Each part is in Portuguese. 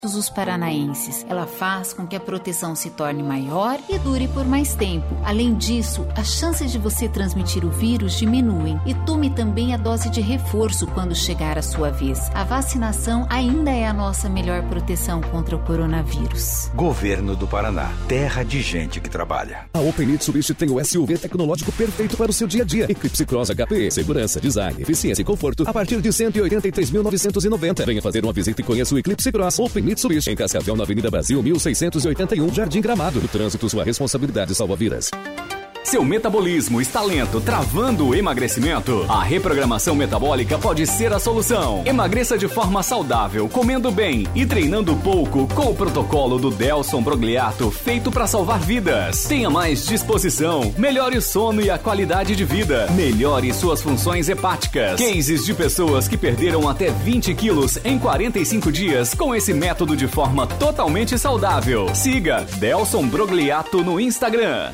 os paranaenses. Ela faz com que a proteção se torne maior e dure por mais tempo. Além disso, as chances de você transmitir o vírus diminuem. E tome também a dose de reforço quando chegar a sua vez. A vacinação ainda é a nossa melhor proteção contra o coronavírus. Governo do Paraná. Terra de gente que trabalha. A Open Mitsubishi tem o SUV tecnológico perfeito para o seu dia a dia. Eclipse Cross HP. Segurança, design, eficiência e conforto a partir de 183.990. Venha fazer uma visita e conheça o Eclipse Cross. Open Mitsubishi, em Cascavel, na Avenida Brasil, 1681, Jardim Gramado. No trânsito, sua responsabilidade salva vidas. Seu metabolismo está lento, travando o emagrecimento? A reprogramação metabólica pode ser a solução. Emagreça de forma saudável, comendo bem e treinando pouco com o protocolo do Delson Brogliato, feito para salvar vidas. Tenha mais disposição, melhore o sono e a qualidade de vida, melhore suas funções hepáticas. Cases de pessoas que perderam até 20 quilos em 45 dias com esse método de forma totalmente saudável. Siga Delson Brogliato no Instagram.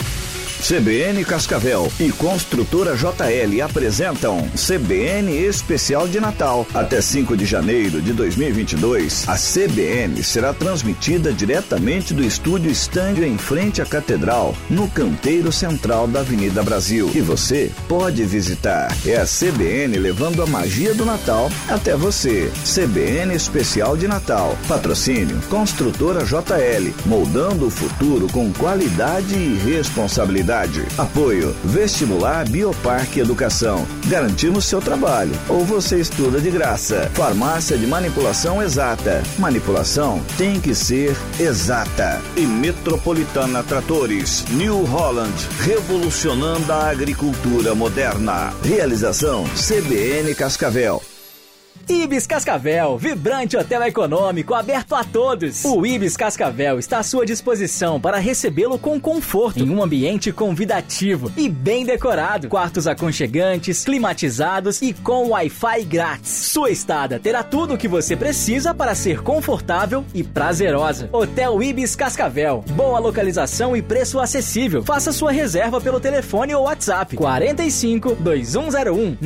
CBN Cascavel e Construtora JL apresentam CBN Especial de Natal. Até 5 de janeiro de 2022, a CBN será transmitida diretamente do estúdio Estândio em frente à Catedral, no canteiro central da Avenida Brasil. E você pode visitar. É a CBN levando a magia do Natal até você. CBN Especial de Natal. Patrocínio Construtora JL, moldando o futuro com qualidade e responsabilidade. Apoio Vestibular Bioparque Educação. Garantimos seu trabalho ou você estuda de graça. Farmácia de Manipulação Exata. Manipulação tem que ser exata. E Metropolitana Tratores New Holland, revolucionando a agricultura moderna. Realização CBN Cascavel. Ibis Cascavel, vibrante hotel econômico aberto a todos. O Ibis Cascavel está à sua disposição para recebê-lo com conforto, em um ambiente convidativo e bem decorado. Quartos aconchegantes, climatizados e com Wi-Fi grátis. Sua estada terá tudo o que você precisa para ser confortável e prazerosa. Hotel Ibis Cascavel, boa localização e preço acessível. Faça sua reserva pelo telefone ou WhatsApp 45 2101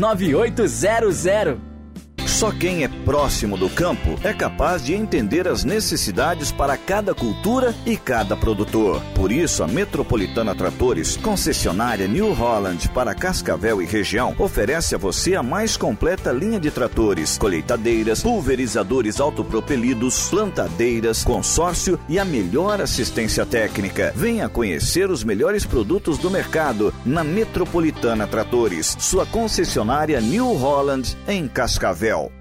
9800. Só quem é próximo do campo é capaz de entender as necessidades para cada cultura e cada produtor. Por isso, a Metropolitana Tratores, concessionária New Holland para Cascavel e região, oferece a você a mais completa linha de tratores, colheitadeiras, pulverizadores autopropelidos, plantadeiras, consórcio e a melhor assistência técnica. Venha conhecer os melhores produtos do mercado na Metropolitana Tratores, sua concessionária New Holland em Cascavel.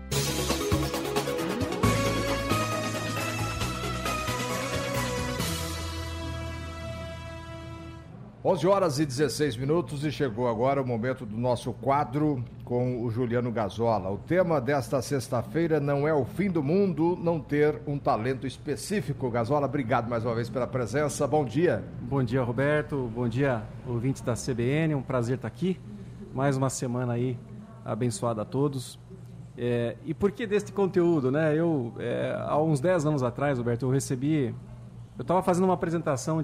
11h16 e chegou agora o momento do nosso quadro com o Juliano Gazola. O tema desta sexta-feira não é o fim do mundo não ter um talento específico. Gazola, obrigado mais uma vez pela presença. Bom dia. Bom dia, Roberto. Bom dia, ouvintes da CBN. Um prazer estar aqui. Mais uma semana aí abençoada a todos. E por que deste conteúdo, né? Há uns 10 anos atrás, Roberto, eu estava fazendo uma apresentação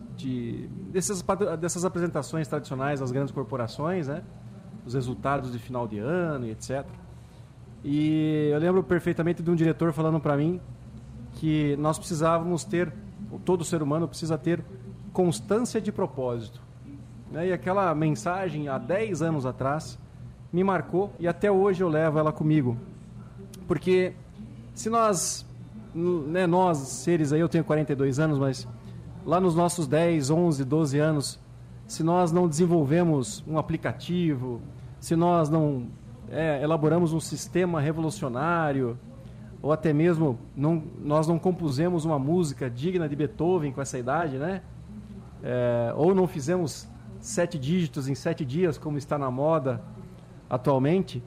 dessas apresentações tradicionais das grandes corporações, né? Os resultados de final de ano e etc. E eu lembro perfeitamente de um diretor falando para mim que nós precisávamos ter, todo ser humano precisa ter constância de propósito, né? E aquela mensagem há 10 anos atrás me marcou e até hoje eu levo ela comigo. Porque se nós, né, nós seres aí, eu tenho 42 anos, mas lá nos nossos 10, 11, 12 anos, se nós não desenvolvemos um aplicativo, se nós não elaboramos um sistema revolucionário, ou até mesmo nós não compusemos uma música digna de Beethoven com essa idade, né? Ou não fizemos 7 dígitos em 7 dias, como está na moda atualmente,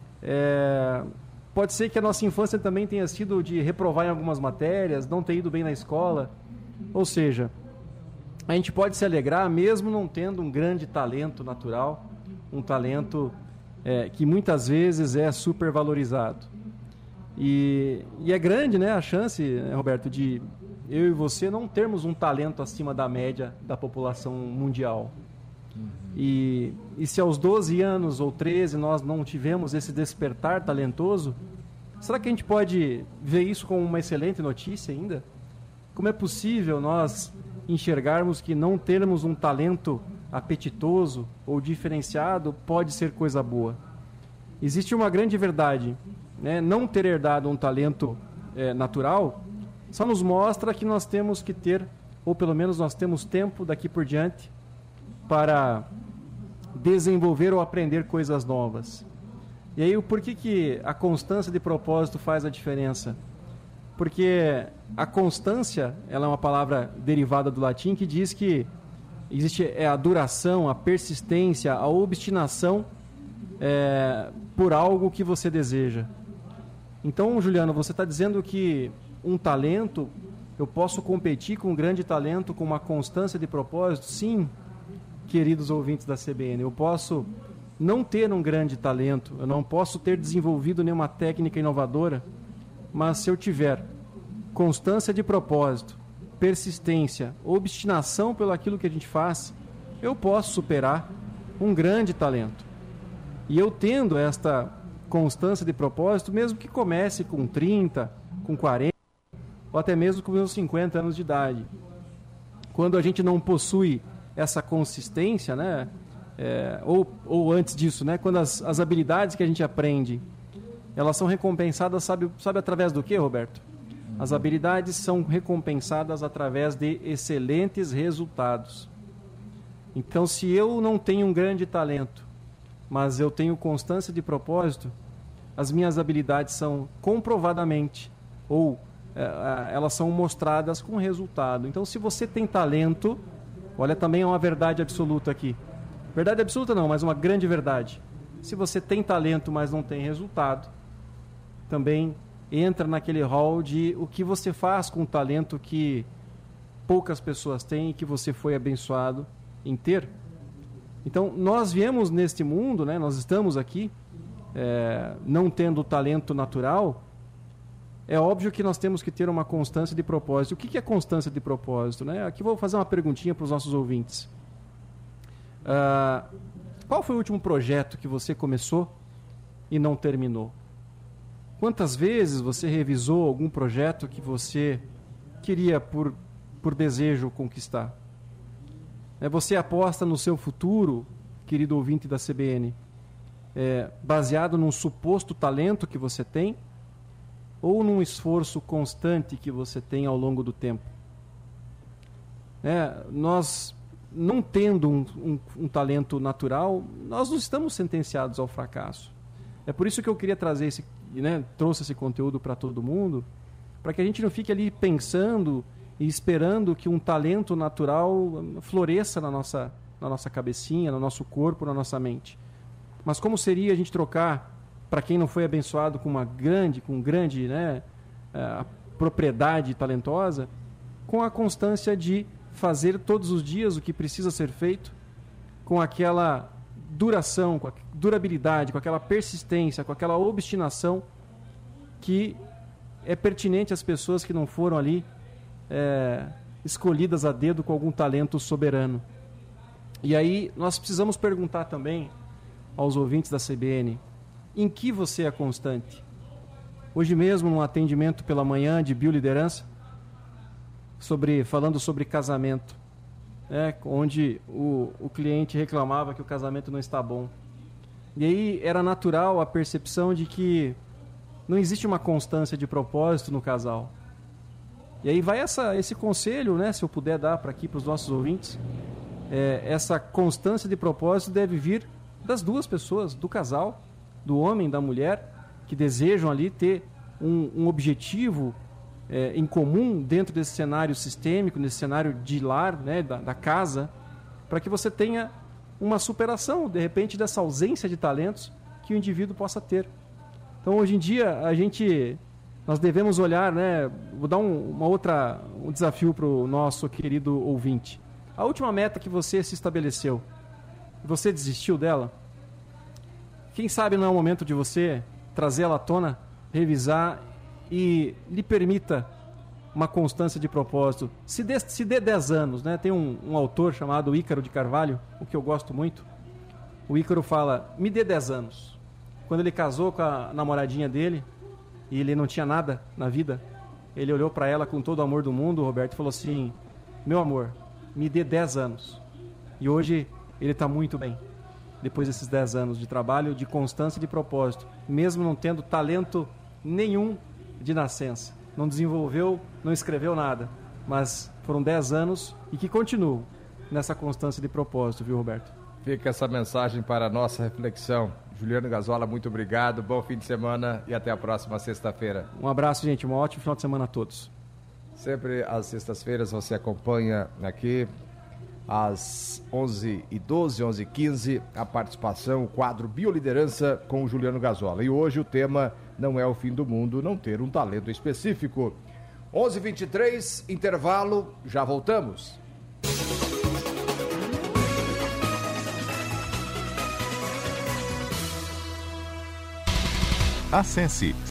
pode ser que a nossa infância também tenha sido de reprovar em algumas matérias, não ter ido bem na escola. Ou seja, a gente pode se alegrar mesmo não tendo um grande talento natural, um talento que muitas vezes é supervalorizado. E é grande, né, a chance, Roberto, de eu e você não termos um talento acima da média da população mundial. E se aos 12 anos ou 13 nós não tivemos esse despertar talentoso, Será que a gente pode ver isso como uma excelente notícia ainda? Como é possível nós enxergarmos que não termos um talento apetitoso ou diferenciado pode ser coisa boa? Existe uma grande verdade, né? Não ter herdado um talento natural só nos mostra que nós temos que ter, ou pelo menos nós temos tempo daqui por diante para desenvolver ou aprender coisas novas. E aí, por que a constância de propósito faz a diferença? Porque a constância, ela é uma palavra derivada do latim que diz que existe a duração, a persistência, a obstinação por algo que você deseja. Então, Juliano, você está dizendo que um talento, eu posso competir com um grande talento, com uma constância de propósito? Sim, queridos ouvintes da CBN, eu posso não ter um grande talento, eu não posso ter desenvolvido nenhuma técnica inovadora, mas se eu tiver constância de propósito, persistência, obstinação pelo aquilo que a gente faz, eu posso superar um grande talento. E eu tendo esta constância de propósito, mesmo que comece com 30, com 40, ou até mesmo com meus 50 anos de idade. Quando a gente não possui essa consistência, né? Ou antes disso, né? Quando as habilidades que a gente aprende, elas são recompensadas, sabe através do quê, Roberto? As habilidades são recompensadas através de excelentes resultados. Então, se eu não tenho um grande talento, mas eu tenho constância de propósito, as minhas habilidades são comprovadamente, ou elas são mostradas com resultado. Então, se você tem talento, olha, também é uma verdade absoluta aqui. Verdade absoluta não, mas uma grande verdade. Se você tem talento, mas não tem resultado, também entra naquele rol de o que você faz com o talento que poucas pessoas têm e que você foi abençoado em ter. Então, nós viemos neste mundo, né, nós estamos aqui, não tendo o talento natural. É óbvio que nós temos que ter uma constância de propósito. O que é constância de propósito, né? Aqui vou fazer uma perguntinha para os nossos ouvintes. Qual foi o último projeto que você começou e não terminou? Quantas vezes você revisou algum projeto que você queria, por desejo, conquistar? Você aposta no seu futuro, querido ouvinte da CBN, baseado num suposto talento que você tem ou num esforço constante que você tem ao longo do tempo? Nós, não tendo um talento natural, nós não estamos sentenciados ao fracasso. É por isso que eu queria trazer trouxe esse conteúdo para todo mundo, para que a gente não fique ali pensando e esperando que um talento natural floresça na nossa cabecinha, no nosso corpo, na nossa mente. Mas como seria a gente trocar, para quem não foi abençoado com grande propriedade talentosa, com a constância de fazer todos os dias o que precisa ser feito, com aquela duração, com a durabilidade, com aquela persistência, com aquela obstinação que é pertinente às pessoas que não foram ali escolhidas a dedo com algum talento soberano. E aí nós precisamos perguntar também aos ouvintes da CBN, em que você é constante? Hoje mesmo, num atendimento pela manhã de bioliderança, falando sobre casamento, onde o cliente reclamava que o casamento não está bom. E aí era natural a percepção de que não existe uma constância de propósito no casal. E aí vai esse conselho, né, se eu puder dar para os nossos ouvintes. Essa constância de propósito deve vir das duas pessoas, do casal, do homem, da mulher, que desejam ali ter um objetivo em comum dentro desse cenário sistêmico, nesse cenário de lar, né, da casa, para que você tenha uma superação, de repente, dessa ausência de talentos que o indivíduo possa ter. Então, hoje em dia, nós devemos olhar, né, vou dar um desafio para o nosso querido ouvinte. A última meta que você se estabeleceu, você desistiu dela? Quem sabe não é o momento de você trazê-la à tona, revisar e lhe permita uma constância de propósito. Se dê 10 anos, né? Tem um autor chamado Ícaro de Carvalho, o que eu gosto muito. O Ícaro fala, me dê 10 anos. Quando ele casou com a namoradinha dele, e ele não tinha nada na vida, ele olhou para ela com todo o amor do mundo, Roberto, e falou assim: meu amor, me dê 10 anos. E hoje ele está muito bem. Depois desses 10 anos de trabalho, de constância e de propósito, mesmo não tendo talento nenhum de nascença. Não desenvolveu, não escreveu nada, mas foram 10 anos e que continuam nessa constância de propósito, viu, Roberto? Fica essa mensagem para a nossa reflexão. Juliano Gazola, muito obrigado, bom fim de semana e até a próxima sexta-feira. Um abraço, gente, um ótimo final de semana a todos. Sempre às sextas-feiras você acompanha aqui às 11h12, 11h15, a participação, o quadro Bioliderança com o Juliano Gazola. E hoje o tema não é o fim do mundo não ter um talento específico. 11h23, intervalo, já voltamos. Acesse